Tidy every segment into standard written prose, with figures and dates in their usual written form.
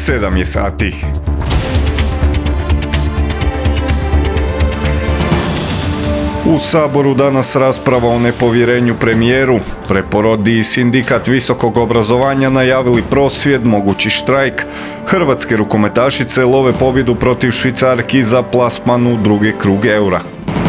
7 je sati. U Saboru danas rasprava o nepovjerenju premijeru. Preporodi i sindikat visokog obrazovanja najavili prosvjed, mogući štrajk. Hrvatske rukometašice love pobjedu protiv Švicarki za plasman u drugi krug eura.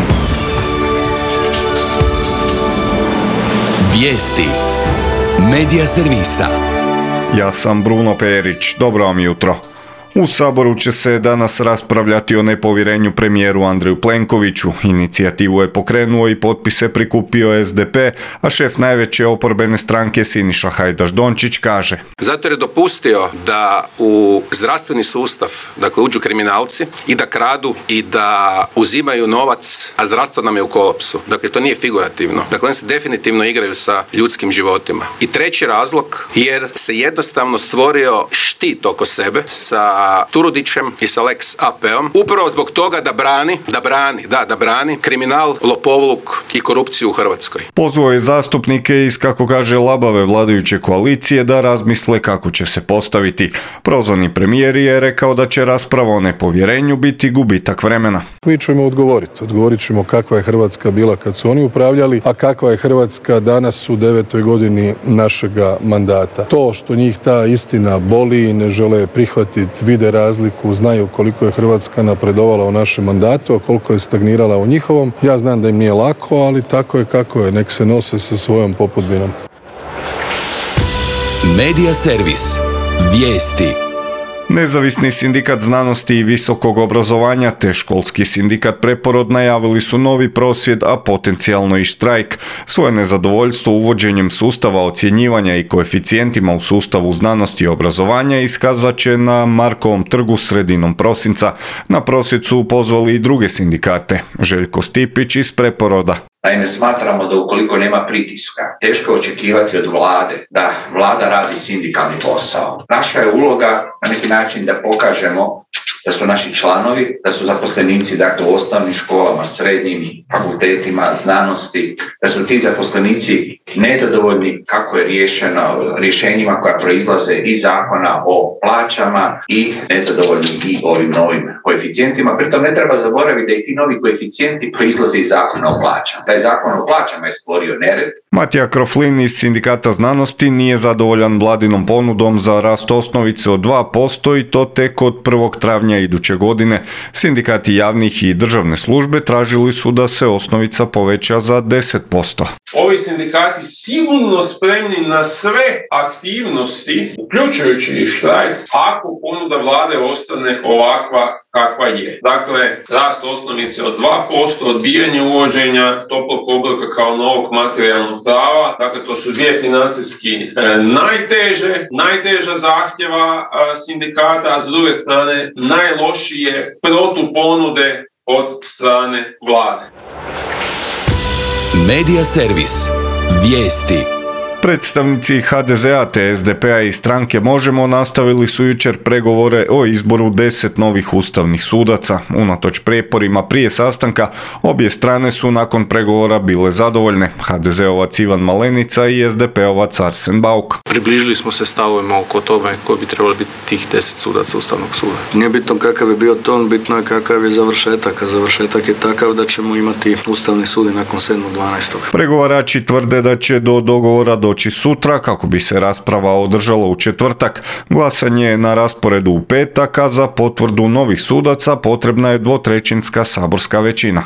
Vijesti Medija servisa. Ja sam Bruno Perić. Dobro vam jutro. U Saboru će se danas raspravljati o nepovjerenju premijeru Andreju Plenkoviću. Inicijativu je pokrenuo i potpise prikupio SDP, a šef najveće oporbene stranke Siniša Hajdaš Dončić kaže: Zato jer je dopustio da u zdravstveni sustav uđu kriminalci i da kradu i da uzimaju novac, a zdravstvo nam je u kolapsu. To nije figurativno. Oni se definitivno igraju sa ljudskim životima. I treći razlog, jer se jednostavno stvorio štit oko sebe sa Turudićem i sa Lex AP-om, upravo zbog toga da brani kriminal, lopovluk i korupciju u Hrvatskoj. Pozvao je zastupnike iz, kako kaže, labave vladajuće koalicije da razmisle kako će se postaviti. Prozvani premijer je rekao da će rasprava o nepovjerenju biti gubitak vremena. Mi ćemo odgovorit ćemo kakva je Hrvatska bila kad su oni upravljali, a kakva je Hrvatska danas u 9. godini našega mandata. To što njih ta istina boli, ne žele prihvatiti, vide razliku, znaju koliko je Hrvatska napredovala u našem mandatu, a koliko je stagnirala u njihovom. Ja znam da im nije lako, ali tako je kako je. Nek se nose sa svojom popudbinom. Medija servis. Vijesti. Nezavisni sindikat znanosti i visokog obrazovanja te školski sindikat Preporod najavili su novi prosvjed, a potencijalno i štrajk. Svoje nezadovoljstvo uvođenjem sustava ocjenjivanja i koeficijentima u sustavu znanosti i obrazovanja iskazat će na Markovom trgu sredinom prosinca. Na prosvjed su pozvali i druge sindikate. Željko Stipić iz Preporoda. Naime, smatramo da ukoliko nema pritiska, teško očekivati od vlade da vlada radi sindikalni posao. Naša je uloga na neki način da pokažemo da su naši članovi, da su zaposlenici u osnovnim školama, srednjim fakultetima, znanosti, da su ti zaposlenici nezadovoljni kako je riješeno rješenjima koja proizlaze iz zakona o plaćama i nezadovoljni i ovim novim koeficijentima. Pritom ne treba zaboraviti da i ti novi koeficijenti proizlaze iz zakona o plaćama. Taj zakon o plaćama je stvorio nered. Matija Kroflin iz Sindikata znanosti nije zadovoljan vladinom ponudom za rast osnovice od 2% i to tek od 1. travnja iduće godine. Sindikati javnih i državne službe tražili su da se osnovica poveća za 10%. Ovi sindikati sigurno spremni na sve aktivnosti, uključujući i štrajk, ako ponuda vlade ostane ovakva kakva je. Rast osnovice od 2%, odbijanje uvođenja toplog obroka kao novog materijalnog prava, to su dvije financijski najteža zahtjeva sindikata, a s druge strane najlošije protuponude od strane vlade. Medija servis. Vijesti. Predstavnici HDZ-a te SDP-a i stranke Možemo nastavili su jučer pregovore o izboru 10 novih ustavnih sudaca. Unatoč prijeporima prije sastanka, obje strane su nakon pregovora bile zadovoljne. HDZ-ovac Ivan Malenica i SDP-ovac Arsen Bauk. Približili smo se stavovima oko tome koji bi trebalo biti tih 10 sudaca Ustavnog suda. Nije bitno kakav je bio ton, bitno je kakav je završetak, a završetak je takav da ćemo imati Ustavni sud i nakon 7.12. Pregovarači tvrde da će do dogovora doći sutra kako bi se rasprava održala u četvrtak. Glasanje je na rasporedu u petak, a za potvrdu novih sudaca potrebna je 2/3 saborska većina.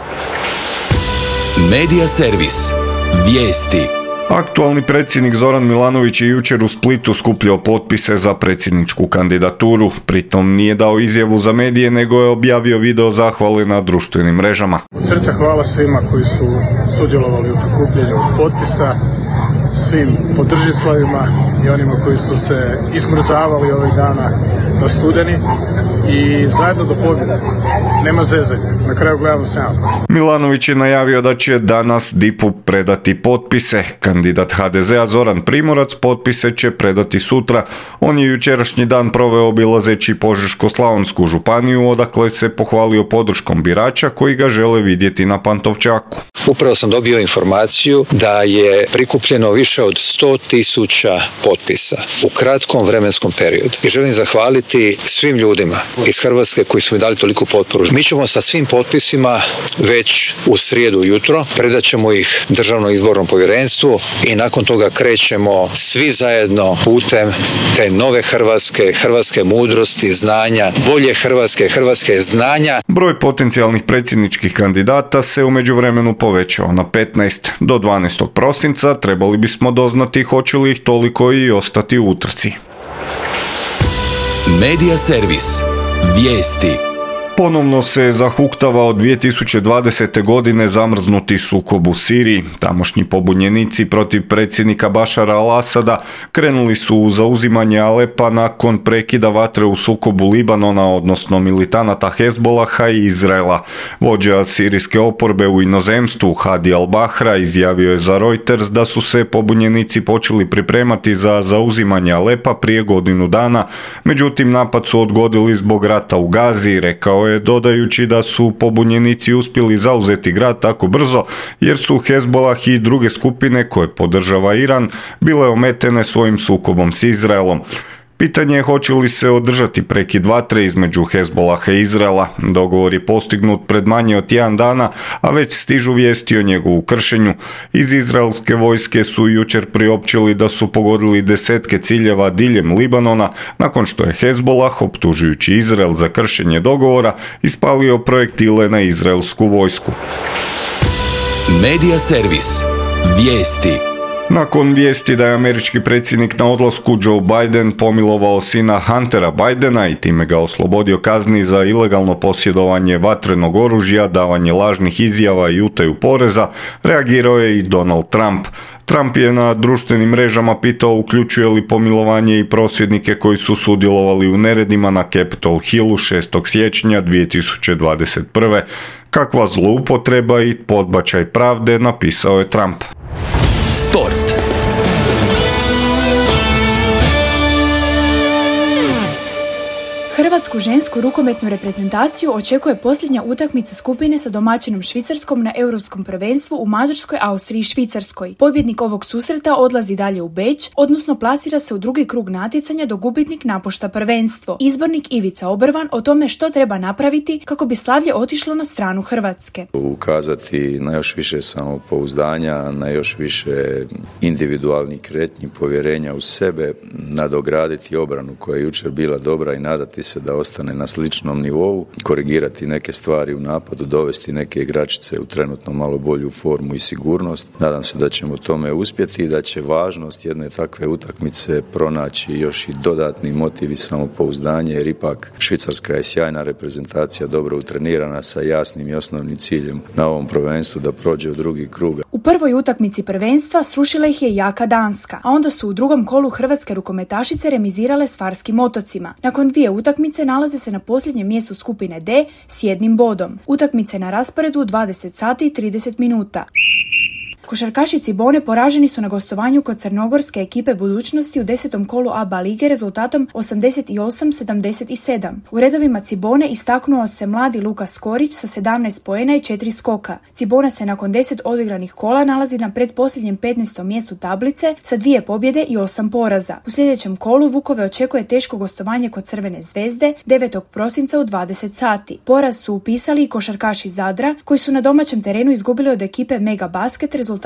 Medija servis. Vijesti. Aktualni predsjednik Zoran Milanović je jučer u Splitu skupljao potpise za predsjedničku kandidaturu. Pritom nije dao izjavu za medije, nego je objavio video zahvale na društvenim mrežama. Od srca hvala svima koji su sudjelovali u prikupljanju potpisa, svim podržiteljima i onima koji su se ismrzavali ovih dana na Studeni. i zajedno do pobjede. Nema zezanja. Na kraju gledamo semafor. Milanović je najavio da će danas DIP-u predati potpise. Kandidat HDZ-a Zoran Primorac potpise će predati sutra. On je jučerašnji dan proveo obilazeći Požeško-slavonsku županiju, odakle se pohvalio podrškom birača koji ga žele vidjeti na Pantovčaku. Upravo sam dobio informaciju da je prikupljeno više od 100.000 potpisa u kratkom vremenskom periodu. I želim zahvaliti svim ljudima iz Hrvatske koji su mi dali toliku potporu. Mi ćemo sa svim potpisima već u srijedu ujutro, predat ćemo ih Državnom izbornom povjerenstvu i nakon toga krećemo svi zajedno putem te nove hrvatske mudrosti, znanja, bolje hrvatske znanja. Broj potencijalnih predsjedničkih kandidata se u međuvremenu povećao na 15. Do 12. prosinca trebali bismo doznati hoće li ih toliko i ostati u utrci. Medija servis. Vijesti. Ponovno se zahuktava od 2020. godine zamrznuti sukob u Siriji. Tamošnji pobunjenici protiv predsjednika Bašara al-Asada krenuli su u zauzimanje Alepa nakon prekida vatre u sukobu Libanona, odnosno militanata Hezbolaha i Izraela. Vođa sirijske oporbe u inozemstvu Hadi al-Bahra izjavio je za Reuters da su se pobunjenici počeli pripremati za zauzimanje Alepa prije godinu dana, međutim napad su odgodili zbog rata u Gazi, rekao je, dodajući da su pobunjenici uspjeli zauzeti grad tako brzo jer su Hezbolah i druge skupine koje podržava Iran bile ometene svojim sukobom s Izraelom. Pitanje je hoće li se održati prekid vatre između Hezbolaha i Izraela. Dogovor je postignut pred manje od tjedan dana, a već stižu vijesti o njegovu kršenju. Iz izraelske vojske su jučer priopćili da su pogodili desetke ciljeva diljem Libanona, nakon što je Hezbolah, optužujući Izrael za kršenje dogovora, ispalio projektile na izraelsku vojsku. Medija servis. Vijesti. Nakon vijesti da je američki predsjednik na odlasku Joe Biden pomilovao sina Huntera Bidena i time ga oslobodio kazni za ilegalno posjedovanje vatrenog oružja, davanje lažnih izjava i utaju poreza, reagirao je i Donald Trump. Trump je na društvenim mrežama pitao uključuje li pomilovanje i prosvjednike koji su sudjelovali u neredima na Capitol Hillu 6. siječnja 2021. Kakva zloupotreba i podbačaj pravde, napisao je Trump. Sport. Hrvatsku žensku rukometnu reprezentaciju očekuje posljednja utakmica skupine sa domaćinom Švicarskom na Europskom prvenstvu u Mađarskoj, Austriji i Švicarskoj. Pobjednik ovog susreta odlazi dalje u Beč, odnosno plasira se u drugi krug natjecanja dok gubitnik napušta prvenstvo. Izbornik Ivica Obrvan o tome što treba napraviti kako bi slavlje otišlo na stranu Hrvatske. Ukazati na još više samopouzdanja, na još više individualnih kretnji, povjerenja u sebe, nadograditi obranu koja je jučer bila dobra i nadati se da ostane na sličnom nivou, korigirati neke stvari u napadu, dovesti neke igračice u trenutno malo bolju formu i sigurnost. Nadam se da ćemo tome uspjeti i da će važnost jedne takve utakmice pronaći još i dodatni motiv i samopouzdanje, jer ipak Švicarska je sjajna reprezentacija, dobro utrenirana sa jasnim i osnovnim ciljem na ovom prvenstvu da prođe u drugi krug. U prvoj utakmici prvenstva srušila ih je jaka Danska, a onda su u drugom kolu hrvatske rukometašice remizirale s Farskim otocima. Nakon dvije utakmice nalaze se na posljednjem mjestu skupine D s 1 bodom. Utakmice na rasporedu u 20 sati i 30 minuta. Košarkaši Cibone poraženi su na gostovanju kod crnogorske ekipe Budućnosti u 10. kolu ABA lige rezultatom 88-77. U redovima Cibone istaknuo se mladi Luka Skorić sa 17 poena i 4 skoka. Cibona se nakon 10 odigranih kola nalazi na pretposljednjem 15. mjestu tablice sa 2 pobjede i 8 poraza. U sljedećem kolu Vukove očekuje teško gostovanje kod Crvene zvezde 9. prosinca u 20 sati. Poraz su upisali i košarkaši Zadra koji su na domaćem terenu izgubili od ekipe Mega Basket rezultatom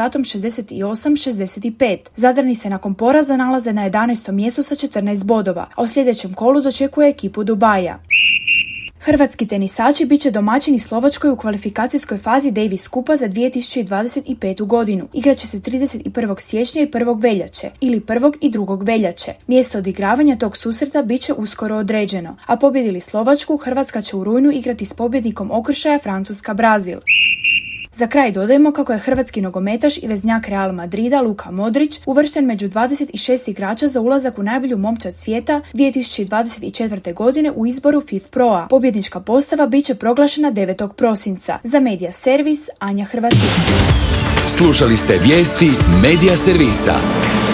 68-65. Zadrani se nakon poraza nalaze na 11. mjestu sa 14 bodova, a u sljedećem kolu dočekuje ekipu Dubaja. Hrvatski tenisači bit će domaćini Slovačkoj u kvalifikacijskoj fazi Davis Kupa za 2025. godinu. Igraće se 31. siječnja i 1. veljače ili 1. i 2. veljače. Mjesto odigravanja tog susreta bit će uskoro određeno, a pobjedili Slovačku, Hrvatska će u rujnu igrati s pobjednikom okršaja Francuska-Brazil. Za kraj dodajemo kako je hrvatski nogometaš i veznjak Real Madrida Luka Modrić uvršten među 26 igrača za ulazak u najbolju momčad svijeta 2024. godine u izboru FIF Pro-a. Pobjednička postava bit će proglašena 9. prosinca. Za Medija Servis, Anja Hrvatin. Slušali ste vijesti Medija Servisa.